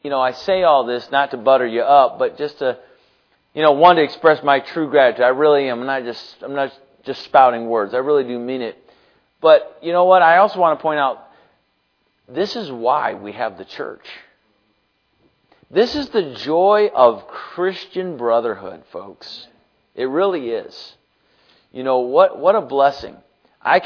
I say all this not to butter you up, but just to, one, to express my true gratitude. I really am. I'm not just spouting words. I really do mean it. But you know what? I also want to point out, this is why we have the church. This is the joy of Christian brotherhood, folks. It really is. What a blessing. I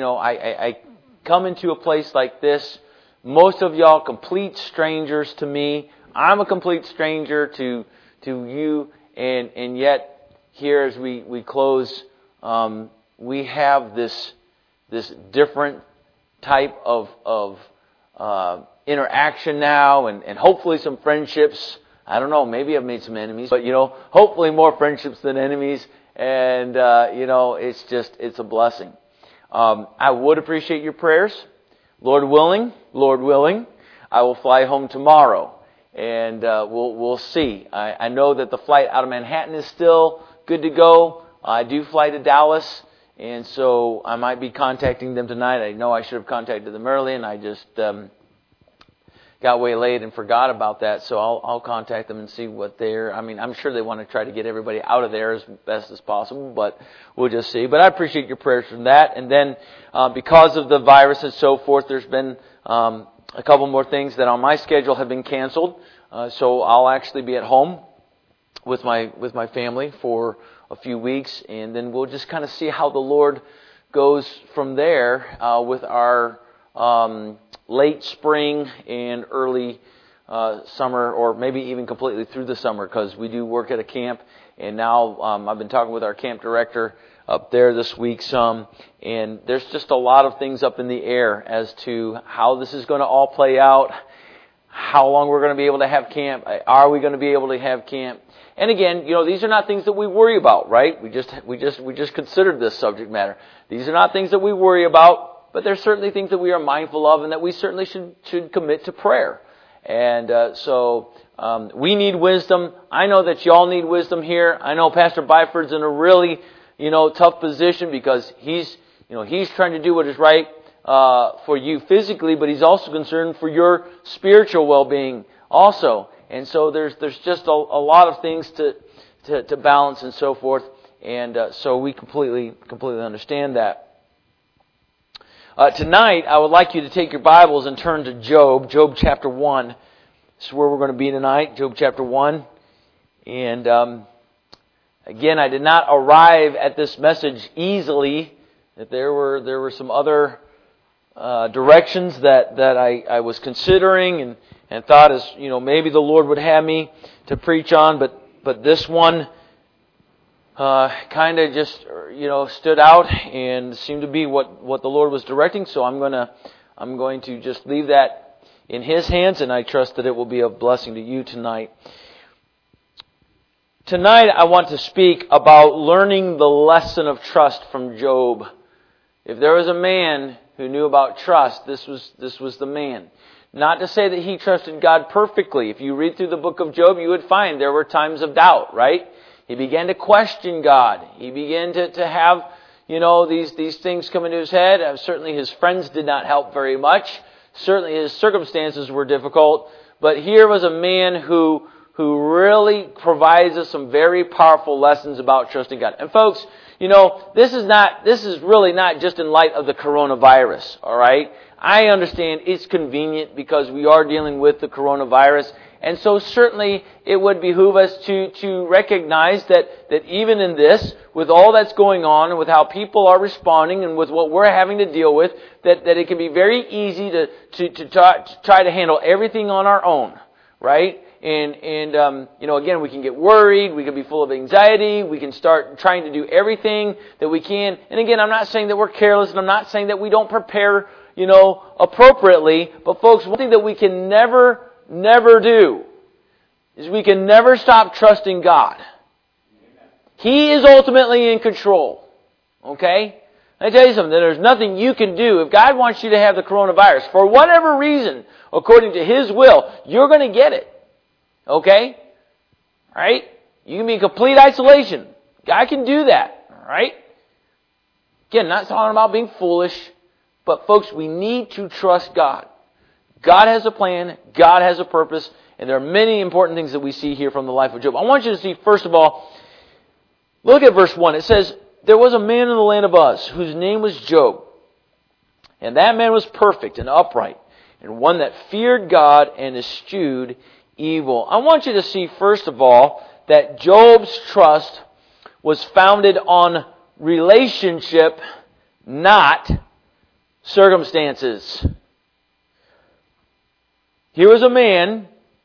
come into a place like this. Most of y'all complete strangers to me. I'm a complete stranger to you. And yet, here as we close, we have this different type of interaction now, and hopefully some friendships. I don't know, maybe I've made some enemies, but hopefully more friendships than enemies. And it's a blessing. I would appreciate your prayers. Lord willing, I will fly home tomorrow, and we'll see. I know that the flight out of Manhattan is still good to go. I do fly to Dallas, and so I might be contacting them tonight. I know I should have contacted them early, and I just got waylaid and forgot about that. So I'll contact them and see what I'm sure they want to try to get everybody out of there as best as possible, but we'll just see. But I appreciate your prayers from that. And then because of the virus and so forth, there's been a couple more things that on my schedule have been canceled. So I'll actually be at home with my family for a few weeks, and then we'll just kind of see how the Lord goes from there with our late spring and early summer, or maybe even completely through the summer, because we do work at a camp. And now I've been talking with our camp director up there this week some, and there's just a lot of things up in the air as to how this is going to all play out, how long we're going to be able to have camp, are we going to be able to have camp. And again, these are not things that we worry about, right? We just considered this subject matter. These are not things that we worry about, but there's certainly things that we are mindful of, and that we certainly should commit to prayer. And so we need wisdom. I know that y'all need wisdom here. I know Pastor Byford's in a really tough position, because he's trying to do what is right for you physically, but he's also concerned for your spiritual well-being also. And so there's just a lot of things to balance and so forth. And so we completely understand that. Tonight, I would like you to take your Bibles and turn to Job chapter 1. This is where we're going to be tonight, Job chapter 1. And again, I did not arrive at this message easily. That there were some other directions that I was considering and thought as maybe the Lord would have me to preach on, but this one kind of just stood out and seemed to be what the Lord was directing. So I'm going to just leave that in His hands, and I trust that it will be a blessing to you tonight. Tonight I want to speak about learning the lesson of trust from Job. If there was a man who knew about trust, this was the man. Not to say that he trusted God perfectly. If you read through the book of Job, you would find there were times of doubt, right? He began to question God. He began to have, these things come into his head. Certainly his friends did not help very much. Certainly his circumstances were difficult. But here was a man who really provides us some very powerful lessons about trusting God. And folks, this is really not just in light of the coronavirus, all right? I understand it's convenient because we are dealing with the coronavirus. And so certainly it would behoove us to recognize that even in this, with all that's going on and with how people are responding and with what we're having to deal with, that it can be very easy to try to handle everything on our own, right? And again, we can get worried, we can be full of anxiety, we can start trying to do everything that we can. And again, I'm not saying that we're careless, and I'm not saying that we don't prepare, appropriately. But folks, one thing that we can never do is we can never stop trusting God. He is ultimately in control. Okay? I tell you something, there's nothing you can do. If God wants you to have the coronavirus, for whatever reason, according to His will, you're going to get it. Okay? Alright? You can be in complete isolation. God can do that. Alright? Again, not talking about being foolish, but folks, we need to trust God. God has a plan. God has a purpose. And there are many important things that we see here from the life of Job. I want you to see, first of all, look at verse 1. It says, there was a man in the land of Uz whose name was Job. And that man was perfect and upright, and one that feared God and eschewed evil. I want you to see, first of all, that Job's trust was founded on relationship, not circumstances. Here was a man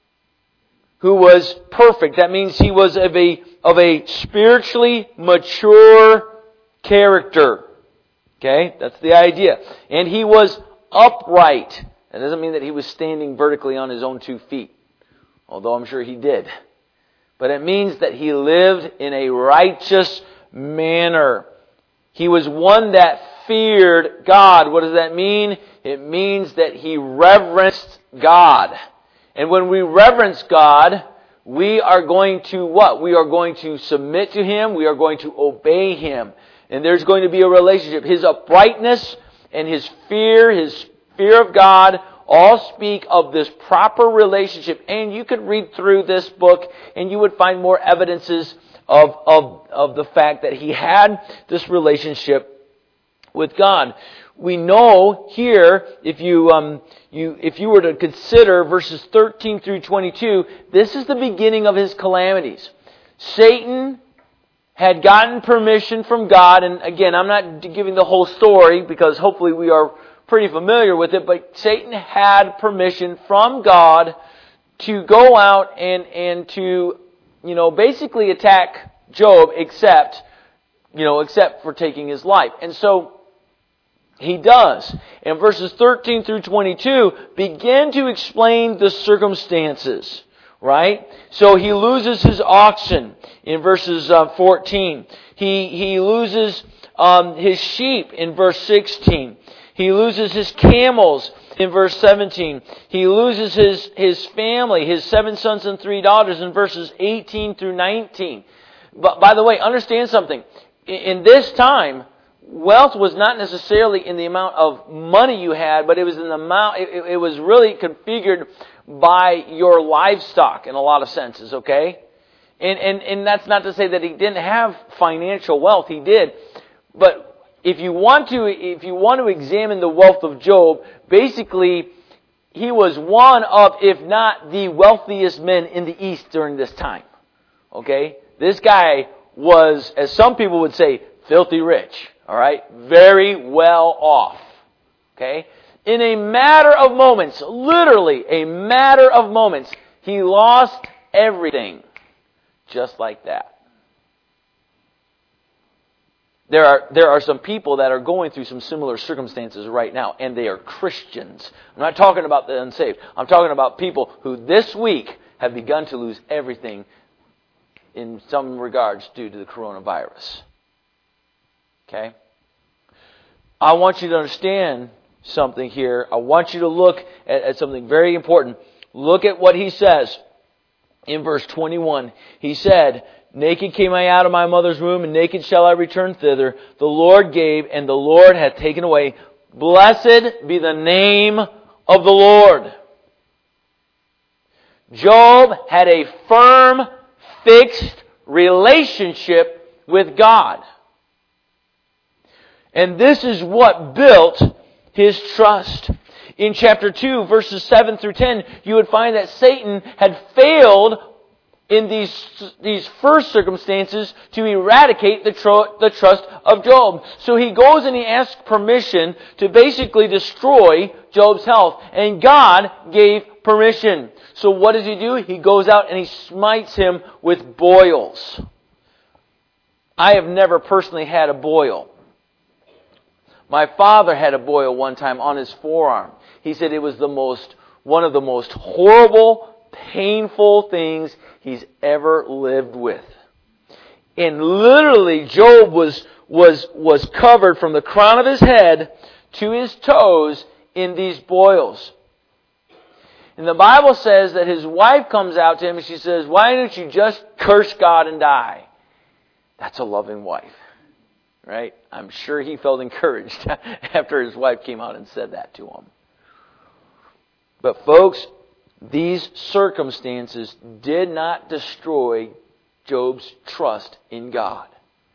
who was perfect. That means he was of a spiritually mature character. Okay? That's the idea. And he was upright. That doesn't mean that he was standing vertically on his own 2 feet, although I'm sure he did. But it means that he lived in a righteous manner. He was one that feared God. What does that mean? It means that he reverenced God. And when we reverence God, we are going to what? We are going to submit to Him. We are going to obey Him. And there's going to be a relationship. His uprightness and his fear of God, all speak of this proper relationship. And you could read through this book and you would find more evidences of the fact that he had this relationship with God. We know here, if you were to consider verses 13 through 22, this is the beginning of his calamities. Satan had gotten permission from God, and again, I'm not giving the whole story because hopefully we are pretty familiar with it, but Satan had permission from God to go out and to, basically attack Job except for taking his life. And so he does. And verses 13 through 22 begin to explain the circumstances, right? So he loses his oxen in verses 14. He loses his sheep in verse 16. He loses his camels in verse 17. He loses his family, his 7 sons and 3 daughters in verses 18 through 19. But by the way, understand something. In this time, wealth was not necessarily in the amount of money you had, but it was in the amount. It was really configured by your livestock in a lot of senses. Okay, and that's not to say that he didn't have financial wealth. He did, but if you want to examine the wealth of Job, basically he was one of, if not the wealthiest men in the East during this time. Okay, this guy was, as some people would say, filthy rich. All right? Very well off. Okay? In a matter of moments, literally a matter of moments, he lost everything. Just like that. There are some people that are going through some similar circumstances right now, and they are Christians. I'm not talking about the unsaved. I'm talking about people who this week have begun to lose everything in some regards due to the coronavirus. Okay? I want you to understand something here. I want you to look at something very important. Look at what he says in verse 21. He said, "Naked came I out of my mother's womb, and naked shall I return thither. The Lord gave, and the Lord hath taken away. Blessed be the name of the Lord." Job had a firm, fixed relationship with God. And this is what built his trust. In chapter 2, verses 7 through 10, you would find that Satan had failed in these first circumstances to eradicate the trust of Job. So he goes and he asks permission to basically destroy Job's health. And God gave permission. So what does he do? He goes out and he smites him with boils. I have never personally had a boil. My father had a boil one time on his forearm. He said it was one of the most horrible, painful things he's ever lived with. And literally, Job was covered from the crown of his head to his toes in these boils. And the Bible says that his wife comes out to him and she says, "Why don't you just curse God and die?" That's a loving wife. Right? I'm sure he felt encouraged after his wife came out and said that to him. But folks, these circumstances did not destroy Job's trust in God.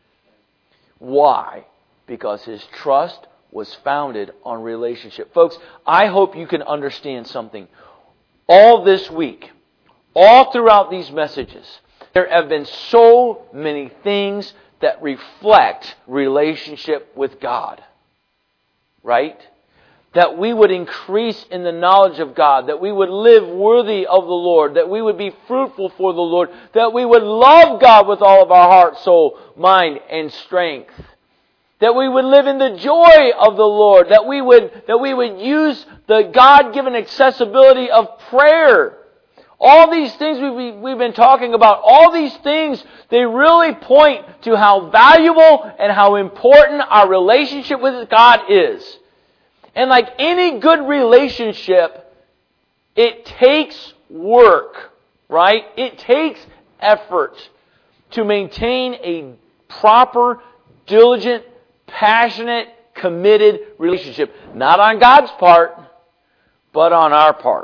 Why? Because his trust was founded on relationship. Folks, I hope you can understand something. All this week, all throughout these messages, there have been so many things that reflect relationship with God. Right? That we would increase in the knowledge of God, that we would live worthy of the Lord, that we would be fruitful for the Lord, that we would love God with all of our heart, soul, mind, and strength. That we would live in the joy of the Lord, that we would use the God-given accessibility of prayer. All these things we've been talking about, all these things, they really point to how valuable and how important our relationship with God is. And like any good relationship, it takes work, right? It takes effort to maintain a proper, diligent, passionate, committed relationship. Not on God's part, but on our part.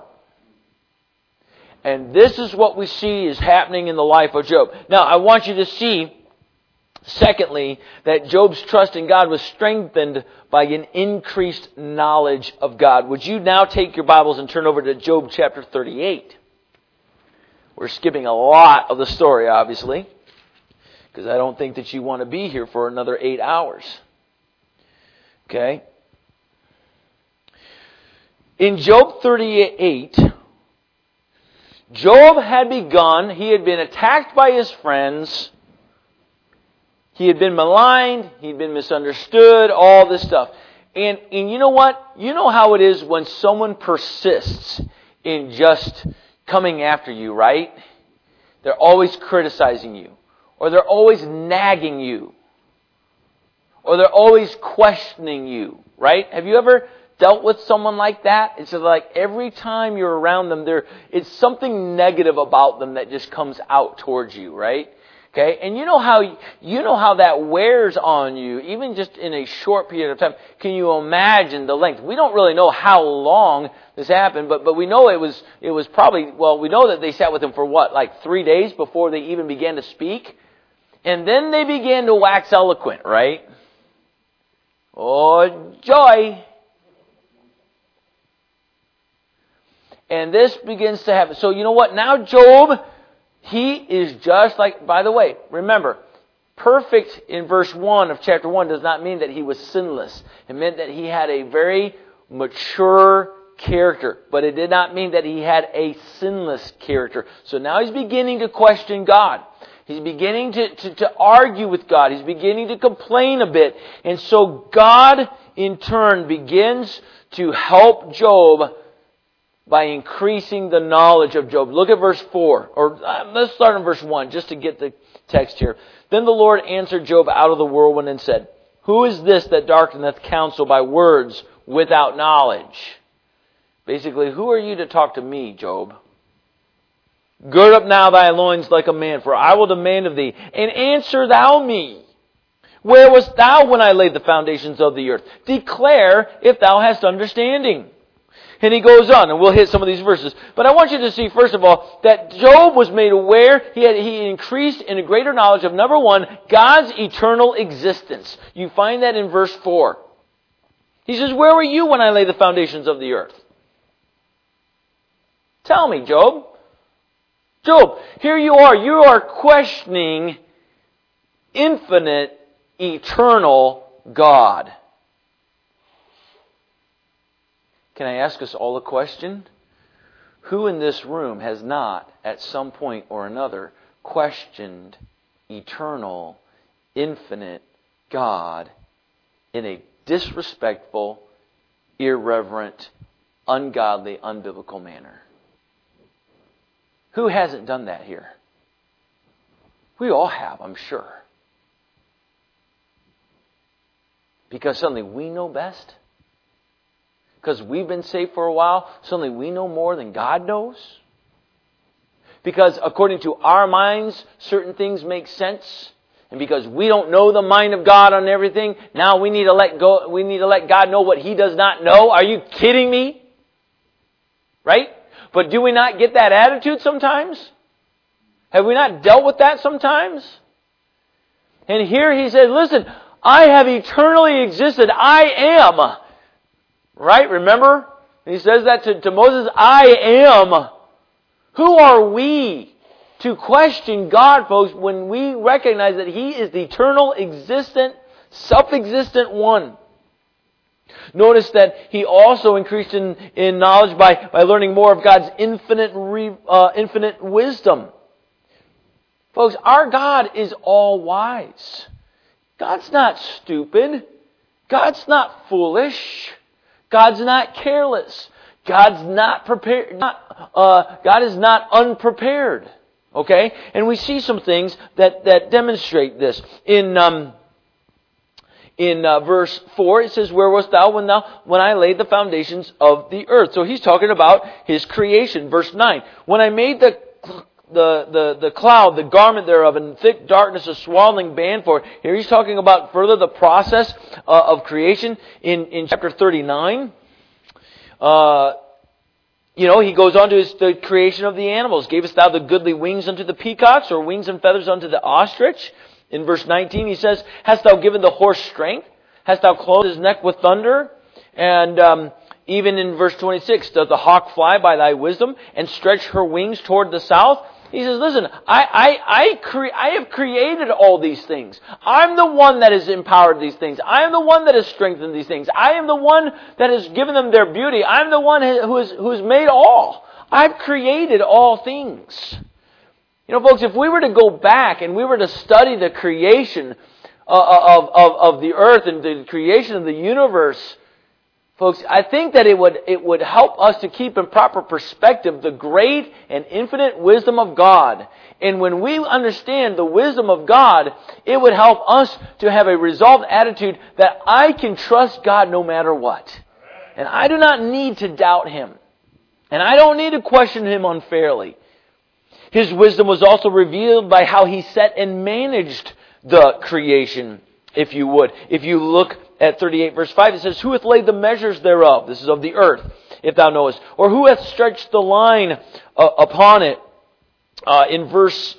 And this is what we see is happening in the life of Job. Now, I want you to see, secondly, that Job's trust in God was strengthened by an increased knowledge of God. Would you now take your Bibles and turn over to Job chapter 38? We're skipping a lot of the story, obviously, because I don't think that you want to be here for another 8 hours. Okay? In Job 38, Job had begun, he had been attacked by his friends, he had been maligned, he'd been misunderstood, all this stuff. And you know what? You know how it is when someone persists in just coming after you, right? They're always criticizing you. Or they're always nagging you. Or they're always questioning you, right? Have you ever dealt with someone like that? It's just like every time you're around them, it's something negative about them that just comes out towards you, right? Okay, and you know how that wears on you, even just in a short period of time. Can you imagine the length? We don't really know how long this happened, but we know it was probably, well, we know that they sat with him for what, like 3 days before they even began to speak? And then they began to wax eloquent, right? Oh, joy! And this begins to happen. So you know what? Now Job, he is just like, by the way, remember, perfect in verse 1 of chapter 1 does not mean that he was sinless. It meant that he had a very mature character. But it did not mean that he had a sinless character. So now he's beginning to question God. He's beginning to argue with God. He's beginning to complain a bit. And so God, in turn, begins to help Job by increasing the knowledge of Job. Look at verse 4. Or let's start in verse 1 just to get the text here. Then the Lord answered Job out of the whirlwind and said, Who is this that darkeneth counsel by words without knowledge? Basically, who are you to talk to me, Job? Gird up now thy loins like a man, for I will demand of thee, and answer thou me. Where wast thou when I laid the foundations of the earth? Declare if thou hast understanding. And he goes on, and we'll hit some of these verses. But I want you to see, first of all, that Job was made aware, he increased in a greater knowledge of, number one, God's eternal existence. You find that in verse 4. He says, Where were you when I laid the foundations of the earth? Tell me, Job. Job, here you are questioning infinite, eternal God. Can I ask us all a question? Who in this room has not, at some point or another, questioned eternal, infinite God in a disrespectful, irreverent, ungodly, unbiblical manner? Who hasn't done that here? We all have, I'm sure. Because suddenly we know best. Because we've been saved for a while, suddenly we know more than God knows. Because according to our minds, certain things make sense. And because we don't know the mind of God on everything, now we need to let go. We need to let God know what He does not know. Are you kidding me? Right? But do we not get that attitude sometimes? Have we not dealt with that sometimes? And here he says, listen, I have eternally existed. I am. Right? Remember? He says that to Moses, I am. Who are we to question God, folks, when we recognize that He is the eternal, existent, self-existent one? Notice that he also increased in knowledge by learning more of God's infinite wisdom. Folks, our God is all wise. God's not stupid. God's not foolish. God's not careless. God's not prepared. God is not unprepared. Okay? And we see some things that demonstrate this. In verse 4, it says, "Where wast thou when I laid the foundations of the earth?" So he's talking about His creation. Verse 9, "When I made the cloud, the garment thereof, and thick darkness, a swaddling band for it." Here he's talking about further the process of creation in chapter 39. He goes on to the creation of the animals. "Gavest thou the goodly wings unto the peacocks, or wings and feathers unto the ostrich?" In verse 19 he says, "Hast thou given the horse strength? Hast thou clothed his neck with thunder?" And even in verse 26, "Does the hawk fly by thy wisdom, and stretch her wings toward the south?" He says, listen, I have created all these things. I'm the one that has empowered these things. I am the one that has strengthened these things. I am the one that has given them their beauty. I'm the one who has made all. I've created all things. Folks, if we were to go back and we were to study the creation of the earth and the creation of the universe, folks, I think that it would help us to keep in proper perspective the great and infinite wisdom of God. And when we understand the wisdom of God, it would help us to have a resolved attitude that I can trust God no matter what. And I do not need to doubt Him. And I don't need to question Him unfairly. His wisdom was also revealed by how He set and managed the creation, if you would. If you look at 38 verse 5, it says, "Who hath laid the measures thereof?" This is of the earth, "if thou knowest. Or who hath stretched the line upon it?" In verse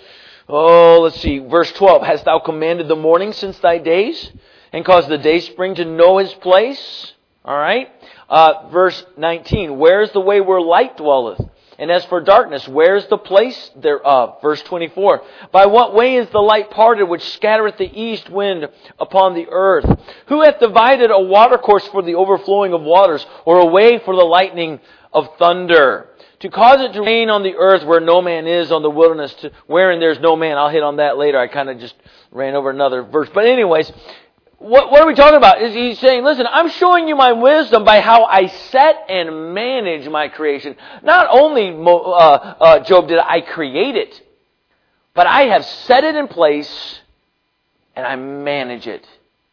12, "Hast thou commanded the morning since thy days, and caused the day spring to know his place?" All right. Verse 19, "Where is the way where light dwelleth? And as for darkness, where is the place thereof?" Verse 24, "By what way is the light parted, which scattereth the east wind upon the earth? Who hath divided a watercourse for the overflowing of waters, or a way for the lightning of thunder? To cause it to rain on the earth where no man is, on the wilderness wherein there's no man." I'll hit on that later. I kind of just ran over another verse. But anyways, what are we talking about? He's saying, listen, I'm showing you my wisdom by how I set and manage my creation. Not only, Job, did I create it, but I have set it in place and I manage it.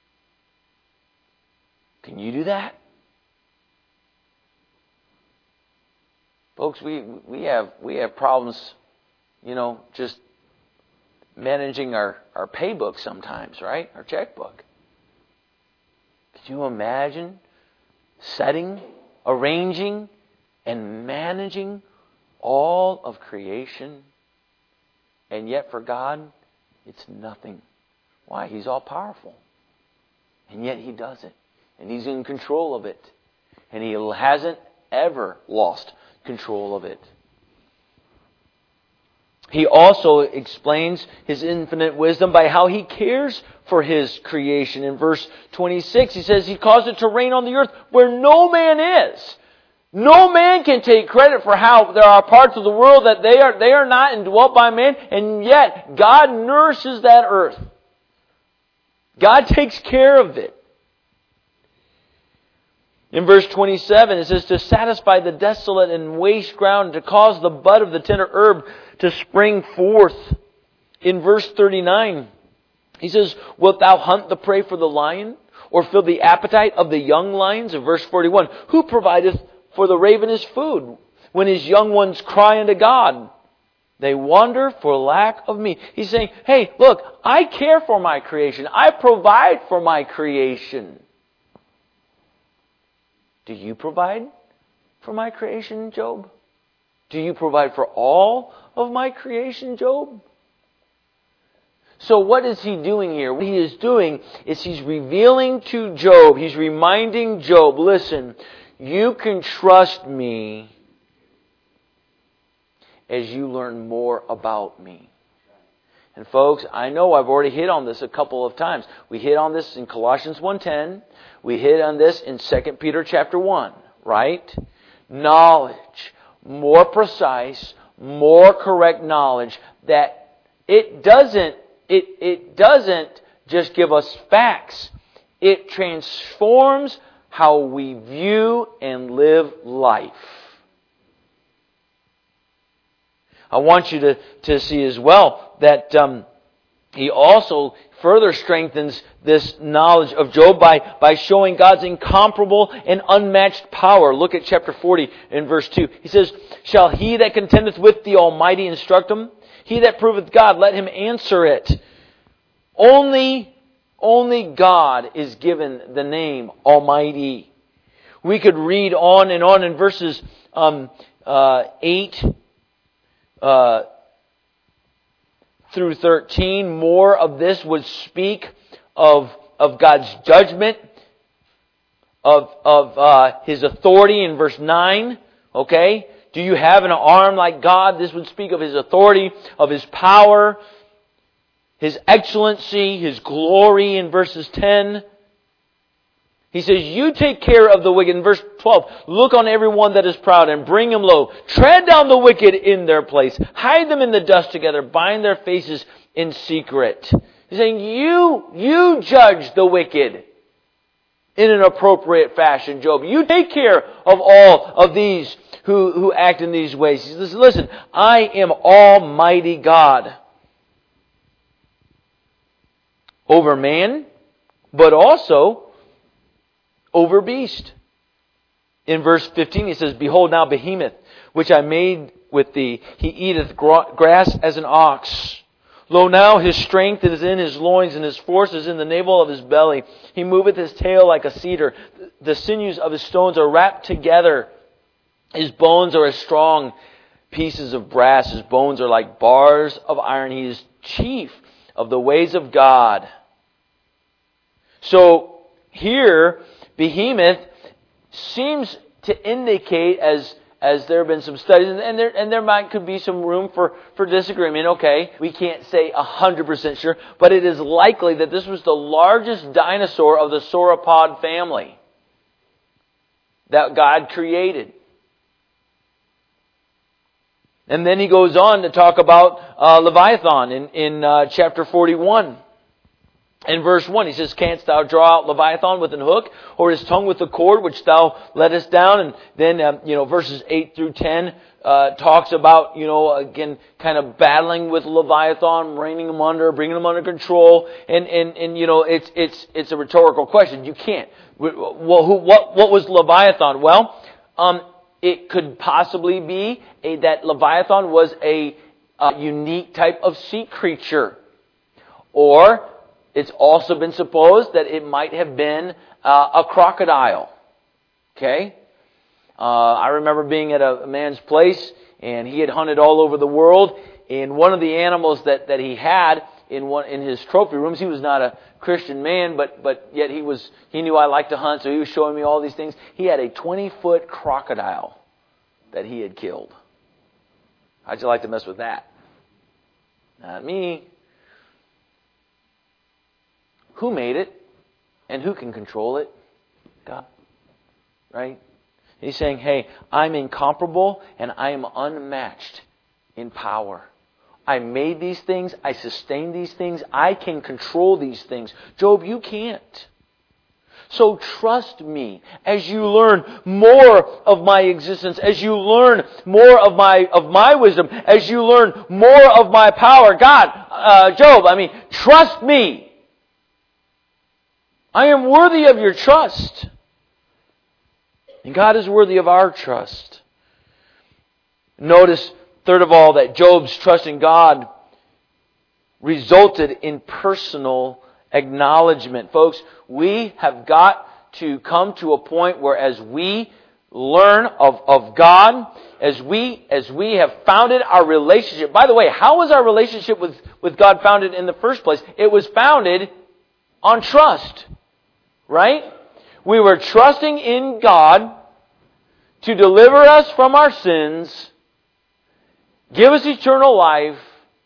Can you do that? Folks, we have problems, just managing our paybook sometimes, right? Our checkbook. Can you imagine setting, arranging, and managing all of creation? And yet for God, it's nothing. Why? He's all powerful. And yet He does it. And He's in control of it. And He hasn't ever lost control of it. He also explains His infinite wisdom by how He cares for His creation. In verse 26, He says He caused it to rain on the earth where no man is. No man can take credit for how there are parts of the world that they are not indwelt by man, and yet God nourishes that earth. God takes care of it. In verse 27, it says, "To satisfy the desolate and waste ground, to cause the bud of the tender herb to spring forth." In verse 39, He says, "Wilt thou hunt the prey for the lion, or fill the appetite of the young lions?" In verse 41, "Who provideth for the raven his food, when his young ones cry unto God? They wander for lack of me." He's saying, hey, look, I care for my creation. I provide for my creation. Do you provide for my creation, Job? Do you provide for all of my creation, Job? So what is he doing here? What he is doing is he's revealing to Job, he's reminding Job, listen, you can trust me as you learn more about me. And folks, I know I've already hit on this a couple of times. We hit on this in Colossians 1:10. We hit on this in 2 Peter chapter 1, right? Knowledge, more precise, more correct knowledge, that it doesn't just give us facts. It transforms how we view and live life. I want you to see as well that he also further strengthens this knowledge of Job by showing God's incomparable and unmatched power. Look at chapter 40 in verse 2. He says, shall he that contendeth with the Almighty instruct him? He that proveth God, let him answer it. Only God is given the name Almighty. We could read on in verses 8 through 13. More of this would speak of God's judgment, of His authority in verse 9. Okay? Do you have an arm like God? This would speak of His authority, of His power, His excellency, His glory in verses 10. He says, you take care of the wicked. In verse 12, look on everyone that is proud and bring him low. Tread down the wicked in their place. Hide them in the dust together. Bind their faces in secret. He's saying, you judge the wicked in an appropriate fashion, Job. You take care of all of these who act in these ways. He says, listen, I am Almighty God. Over man, but also over beast. In verse 15 he says, behold now Behemoth, which I made with thee, he eateth grass as an ox. Lo now his strength is in his loins, and his force is in the navel of his belly. He moveth his tail like a cedar. The sinews of his stones are wrapped together. His bones are as strong pieces of brass. His bones are like bars of iron. He is chief of the ways of God. So here, Behemoth seems to indicate, as there have been some studies, and there could be some room for disagreement. Okay, we can't say 100% sure, but it is likely that this was the largest dinosaur of the sauropod family that God created. And then he goes on to talk about Leviathan in chapter 41. In verse 1, he says, canst thou draw out Leviathan with an hook, or his tongue with a cord which thou lettest down? And then, verses 8 through 10 talks about, again, kind of battling with Leviathan, reining him under, bringing him under control. And it's a rhetorical question. You can't. Well, what was Leviathan? Well, it could possibly be that Leviathan was a unique type of sea creature. Or it's also been supposed that it might have been a crocodile. Okay? I remember being at a man's place, and he had hunted all over the world. And one of the animals that he had in his trophy rooms, he was not a Christian man, but yet he knew I liked to hunt, so he was showing me all these things. He had a 20-foot crocodile that he had killed. How'd you like to mess with that? Not me. Who made it? And who can control it? God. Right? He's saying, hey, I'm incomparable and I am unmatched in power. I made these things. I sustain these things. I can control these things. Job, you can't. So trust me as you learn more of my existence, as you learn more of my wisdom, as you learn more of my power. God, Job, trust me. I am worthy of your trust. And God is worthy of our trust. Notice, third of all, that Job's trust in God resulted in personal acknowledgement. Folks, we have got to come to a point where as we learn of God, as we have founded our relationship. By the way, how was our relationship with God founded in the first place? It was founded on trust. Right? We were trusting in God to deliver us from our sins, give us eternal life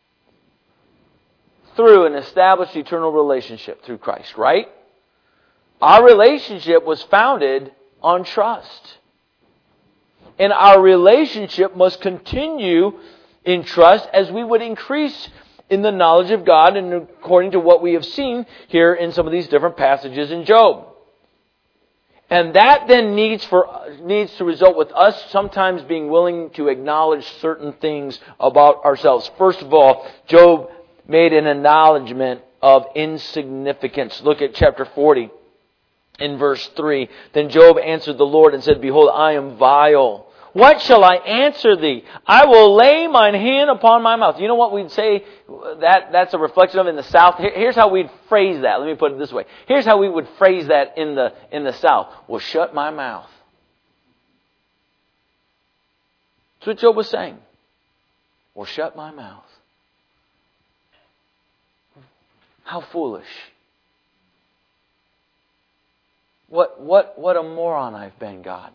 through an established eternal relationship through Christ, right? Our relationship was founded on trust. And our relationship must continue in trust as we would increase in the knowledge of God, and according to what we have seen here in some of these different passages in Job. And that then needs to result with us sometimes being willing to acknowledge certain things about ourselves. First of all, Job made an acknowledgement of insignificance. Look at chapter 40 in verse 3. Then Job answered the Lord and said, Behold, I am vile. What shall I answer thee? I will lay mine hand upon my mouth. You know what we'd say that's a reflection of in the South? Here's how we'd phrase that. Let me put it this way. Here's how we would phrase that in the South. Well, shut my mouth. That's what Job was saying. Well, shut my mouth. How foolish. What a moron I've been, God.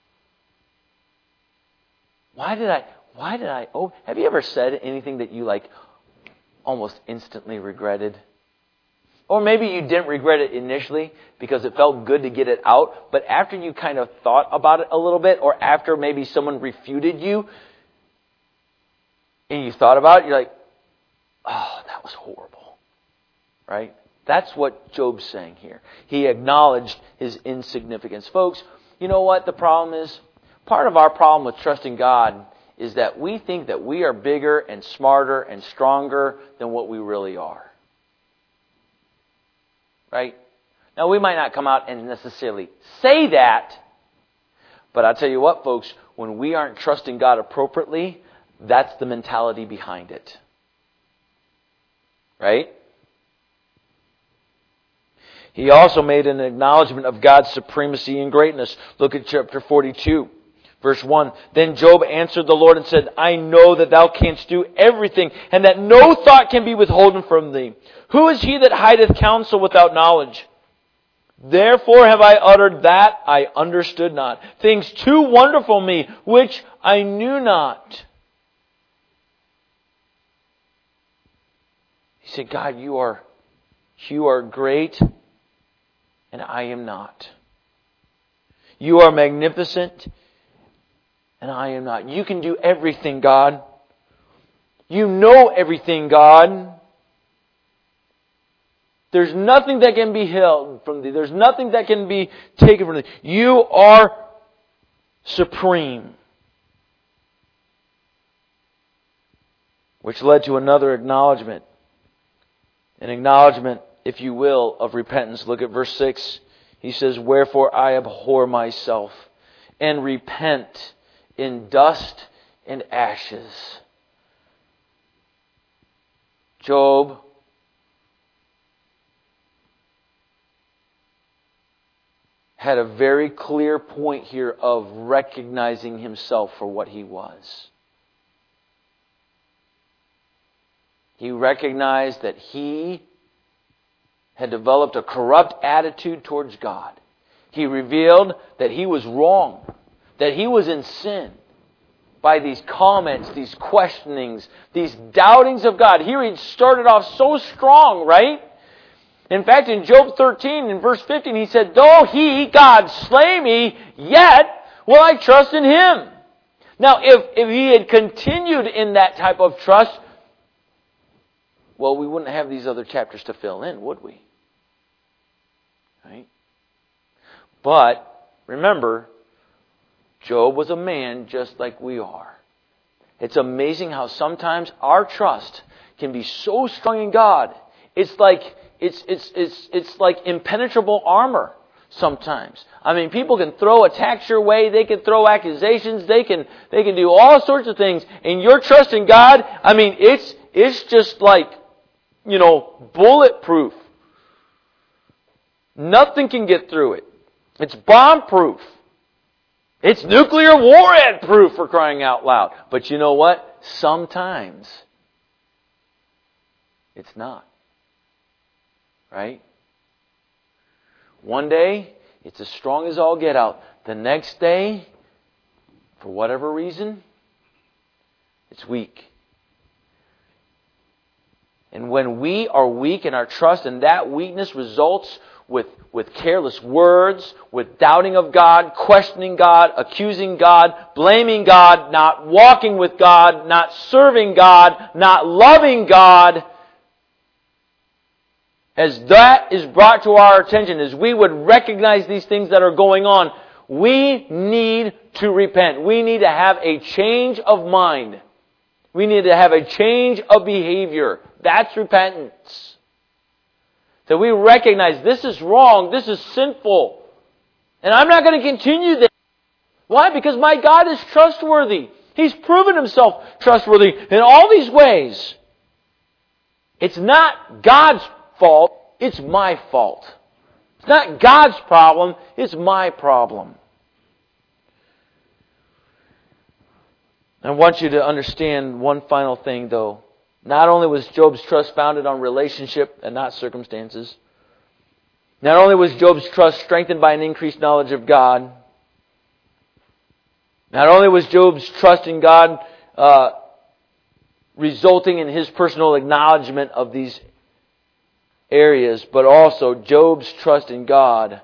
Why did I, have you ever said anything that you almost instantly regretted? Or maybe you didn't regret it initially because it felt good to get it out, but after you kind of thought about it a little bit, or after maybe someone refuted you, and you thought about it, you're like, oh, that was horrible. Right? That's what Job's saying here. He acknowledged his insignificance. Folks, you know what the problem is? Part of our problem with trusting God is that we think that we are bigger and smarter and stronger than what we really are. Right? Now, we might not come out and necessarily say that, but I'll tell you what, folks, when we aren't trusting God appropriately, that's the mentality behind it. Right? He also made an acknowledgement of God's supremacy and greatness. Look at chapter 42. Verse 1, Then Job answered the Lord and said, I know that thou canst do everything, and that no thought can be withholden from thee. Who is he that hideth counsel without knowledge? Therefore have I uttered that I understood not, things too wonderful me, which I knew not. He said, God, you are great, and I am not. You are magnificent, and I am not. You can do everything, God. You know everything, God. There's nothing that can be held from thee. There's nothing that can be taken from thee. You are supreme. Which led to another acknowledgement. An acknowledgement, if you will, of repentance. Look at verse 6. He says, Wherefore I abhor myself, and repent in dust and ashes. Job had a very clear point here of recognizing himself for what he was. He recognized that he had developed a corrupt attitude towards God. He revealed that he was wrong, that he was in sin by these comments, these questionings, these doubtings of God. Here he started off so strong, right? In fact, in Job 13, in verse 15, he said, Though he, God, slay me, yet will I trust in him. Now, if he had continued in that type of trust, well, we wouldn't have these other chapters to fill in, would we? Right? But, remember, Job was a man just like we are. It's amazing how sometimes our trust can be so strong in God. It's like impenetrable armor sometimes. I mean, people can throw attacks your way, they can throw accusations, they can do all sorts of things, and your trust in God, I mean, it's just like, bulletproof. Nothing can get through it. It's bomb-proof. It's nuclear warhead proof, for crying out loud. But you know what? Sometimes it's not. Right? One day, it's as strong as all get out. The next day, for whatever reason, it's weak. And when we are weak in our trust, and that weakness results with careless words, with doubting of God, questioning God, accusing God, blaming God, not walking with God, not serving God, not loving God, as that is brought to our attention, as we would recognize these things that are going on, we need to repent. We need to have a change of mind. We need to have a change of behavior. That's repentance. So we recognize this is wrong, this is sinful, and I'm not going to continue this. Why? Because my God is trustworthy. He's proven Himself trustworthy in all these ways. It's not God's fault, it's my fault. It's not God's problem, it's my problem. I want you to understand one final thing, though. Not only was Job's trust founded on relationship and not circumstances, not only was Job's trust strengthened by an increased knowledge of God, not only was Job's trust in God resulting in his personal acknowledgement of these areas, but also Job's trust in God,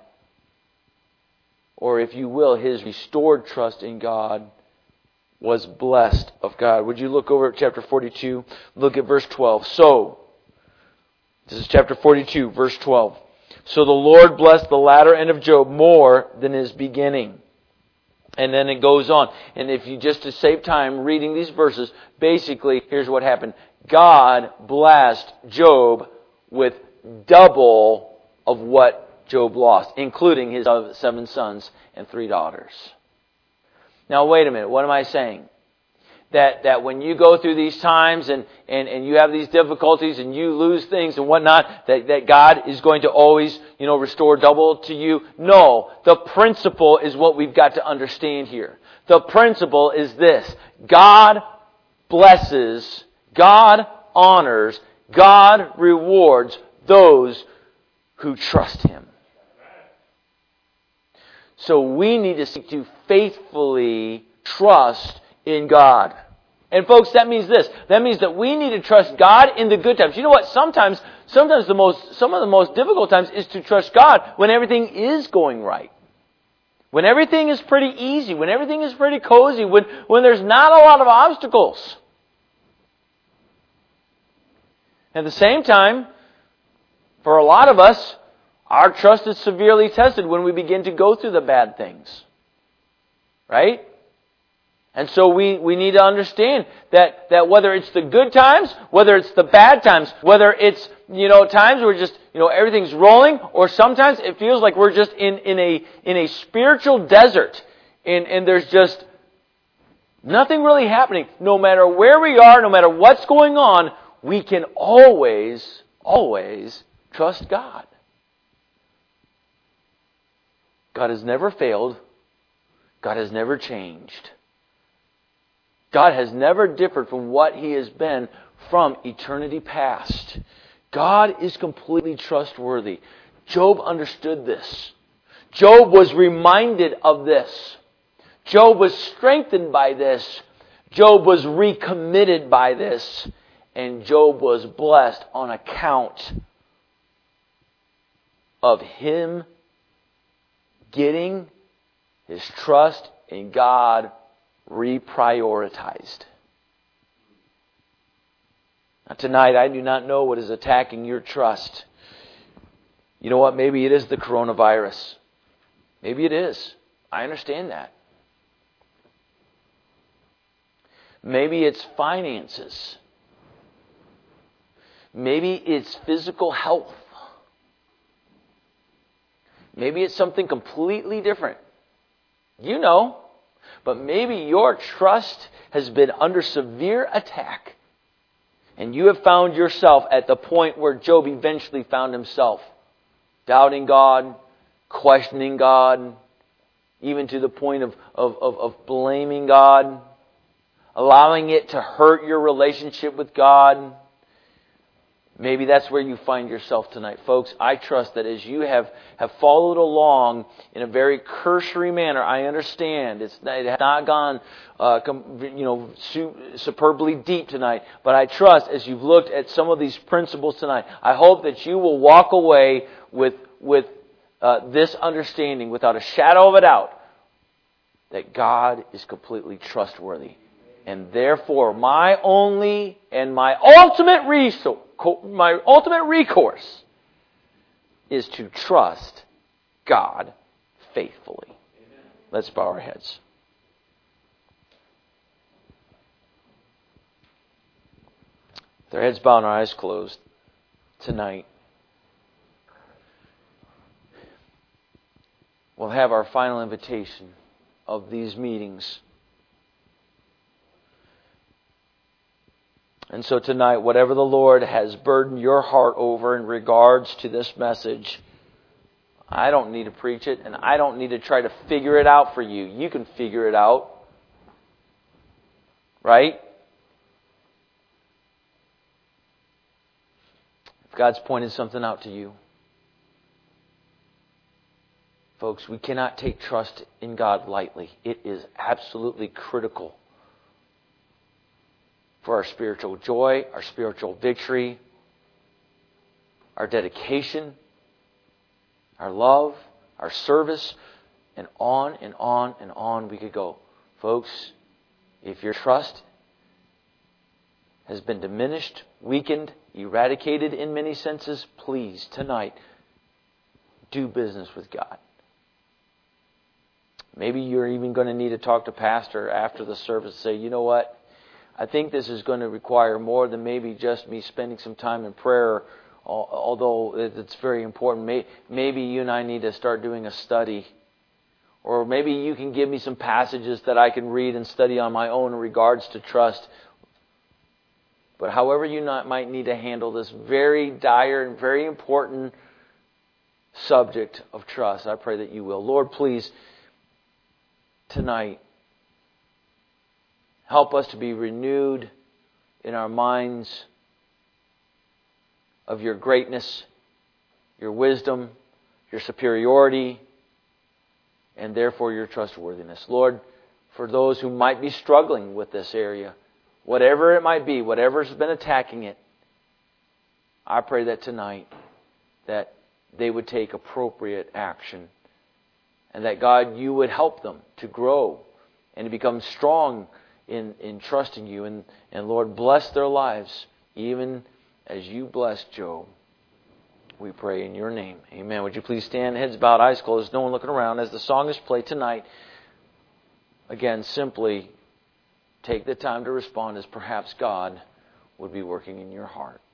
or if you will, his restored trust in God, was blessed of God. Would you look over at chapter 42? Look at verse 12. So, this is chapter 42, verse 12. So the Lord blessed the latter end of Job more than his beginning. And then it goes on. And if you just to save time reading these verses, basically, here's what happened. God blessed Job with double of what Job lost, including his 7 sons and 3 daughters. Now, wait a minute. What am I saying? That when you go through these times and you have these difficulties and you lose things and whatnot, that God is going to always, restore double to you? No. The principle is what we've got to understand here. The principle is this. God blesses, God honors, God rewards those who trust Him. So we need to seek to faithfully trust in God. And folks, that means this. That means that we need to trust God in the good times. You know what? Sometimes some of the most difficult times is to trust God when everything is going right. When everything is pretty easy, when everything is pretty cozy, when there's not a lot of obstacles. At the same time, for a lot of us, our trust is severely tested when we begin to go through the bad things. Right? And so we need to understand that whether it's the good times, whether it's the bad times, whether it's, times where just, everything's rolling, or sometimes it feels like we're just in a spiritual desert and there's just nothing really happening. No matter where we are, no matter what's going on, we can always trust God. God has never failed. God has never changed. God has never differed from what He has been from eternity past. God is completely trustworthy. Job understood this. Job was reminded of this. Job was strengthened by this. Job was recommitted by this. And Job was blessed on account of him getting his trust in God reprioritized. Now tonight, I do not know what is attacking your trust. You know what? Maybe it is the coronavirus. Maybe it is. I understand that. Maybe it's finances. Maybe it's physical health. Maybe it's something completely different. But maybe your trust has been under severe attack. And you have found yourself at the point where Job eventually found himself. Doubting God, questioning God, even to the point of blaming God, allowing it to hurt your relationship with God. Maybe that's where you find yourself tonight. Folks, I trust that as you have followed along in a very cursory manner, I understand it has not gone superbly deep tonight, but I trust as you've looked at some of these principles tonight, I hope that you will walk away with this understanding without a shadow of a doubt that God is completely trustworthy. And therefore, my ultimate recourse is to trust God faithfully. Amen. Let's bow our heads. With our heads bowed and our eyes closed tonight, we'll have our final invitation of these meetings. And so tonight, whatever the Lord has burdened your heart over in regards to this message, I don't need to preach it, and I don't need to try to figure it out for you. You can figure it out. Right? If God's pointed something out to you, folks, we cannot take trust in God lightly. It is absolutely critical for our spiritual joy, our spiritual victory, our dedication, our love, our service, and on and on and on we could go. Folks, if your trust has been diminished, weakened, eradicated in many senses, please, tonight, do business with God. Maybe you're even going to need to talk to Pastor after the service and say, you know what? I think this is going to require more than maybe just me spending some time in prayer, although it's very important. Maybe you and I need to start doing a study. Or maybe you can give me some passages that I can read and study on my own in regards to trust. But however you might need to handle this very dire and very important subject of trust, I pray that you will. Lord, please, tonight, help us to be renewed in our minds of your greatness, your wisdom, your superiority, and therefore your trustworthiness. Lord, for those who might be struggling with this area, whatever it might be, whatever's been attacking it, I pray that tonight that they would take appropriate action, and that, God, you would help them to grow and to become strong in trusting you. And Lord, bless their lives even as you blessed Job. We pray in your name. Amen. Would you please stand, heads bowed, eyes closed, no one looking around. As the song is played tonight, again, simply take the time to respond as perhaps God would be working in your heart.